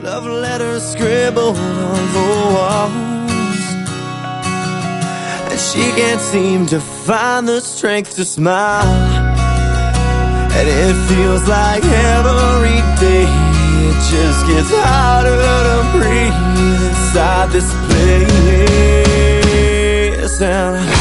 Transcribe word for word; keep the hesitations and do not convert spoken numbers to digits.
Love letters scribbled on the walls, and she can't seem to find the strength to smile. And it feels like every day it just gets harder to breathe inside this place. And